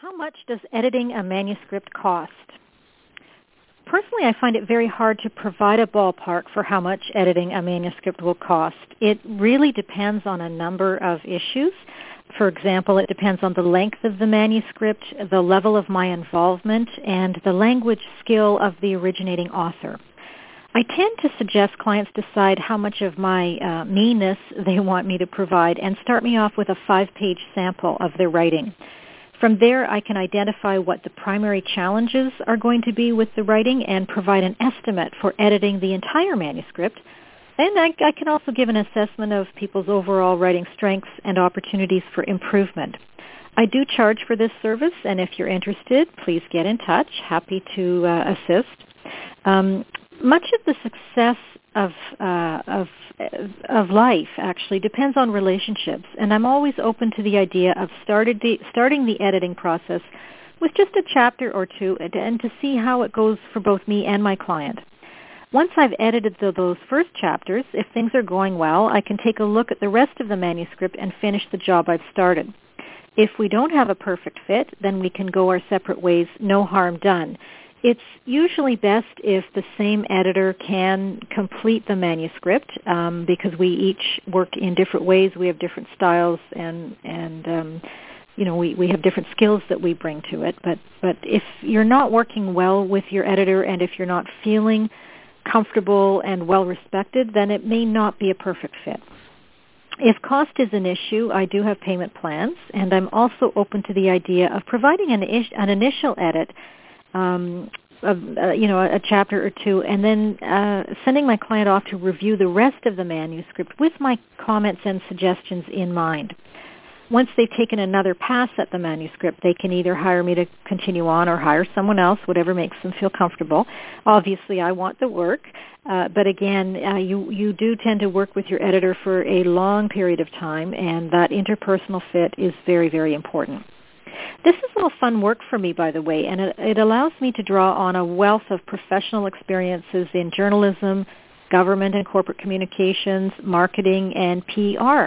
How much does editing a manuscript cost? Personally, I find it very hard to provide a ballpark for how much editing a manuscript will cost. It really depends on a number of issues. For example, it depends on the length of the manuscript, the level of my involvement, and the language skill of the originating author. I tend to suggest clients decide how much of my me-ness they want me to provide and start me off with a 5-page sample of their writing. From there, I can identify what the primary challenges are going to be with the writing and provide an estimate for editing the entire manuscript. And I can also give an assessment of people's overall writing strengths and opportunities for improvement. I do charge for this service, and if you're interested, please get in touch. Happy to assist. Much of the success of life actually depends on relationships, and I'm always open to the idea of starting the editing process with just a chapter or two and to see how it goes for both me and my client. Once I've edited those first chapters, if things are going well, I can take a look at the rest of the manuscript and finish the job I've started. If we don't have a perfect fit, then we can go our separate ways, no harm done. It's usually best if the same editor can complete the manuscript because we each work in different ways. We have different styles and we have different skills that we bring to it. But if you're not working well with your editor and if you're not feeling comfortable and well respected, then it may not be a perfect fit. If cost is an issue, I do have payment plans, and I'm also open to the idea of providing an initial edit a chapter or two, and then sending my client off to review the rest of the manuscript with my comments and suggestions in mind. Once they've taken another pass at the manuscript, they can either hire me to continue on or hire someone else, whatever makes them feel comfortable. Obviously, I want the work, but again, you do tend to work with your editor for a long period of time, and that interpersonal fit is very, very important. This is all fun work for me, by the way, and it allows me to draw on a wealth of professional experiences in journalism, government and corporate communications, marketing, and PR.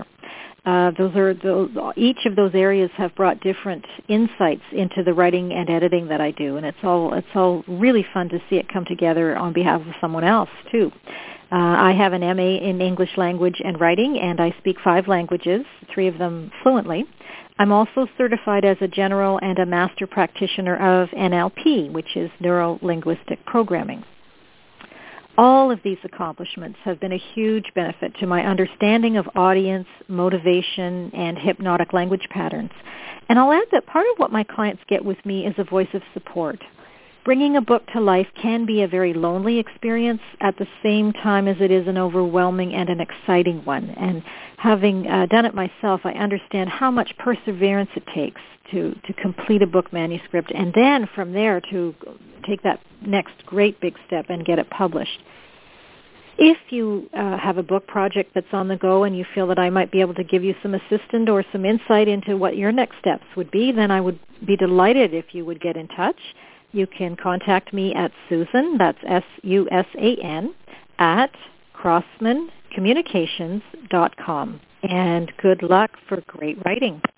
Each of those areas have brought different insights into the writing and editing that I do, and it's all really fun to see it come together on behalf of someone else too. I have an MA in English language and writing, and I speak 5 languages, 3 of them fluently. I'm also certified as a general and a master practitioner of NLP, which is neuro-linguistic programming. All of these accomplishments have been a huge benefit to my understanding of audience, motivation, and hypnotic language patterns. And I'll add that part of what my clients get with me is a voice of support. Bringing a book to life can be a very lonely experience at the same time as it is an overwhelming and an exciting one. And having done it myself, I understand how much perseverance it takes to complete a book manuscript and then from there to take that next great big step and get it published. If you have a book project that's on the go and you feel that I might be able to give you some assistance or some insight into what your next steps would be, then I would be delighted if you would get in touch. You can contact me at Susan, that's SUSAN, at crossmancommunications.com. And good luck for great writing.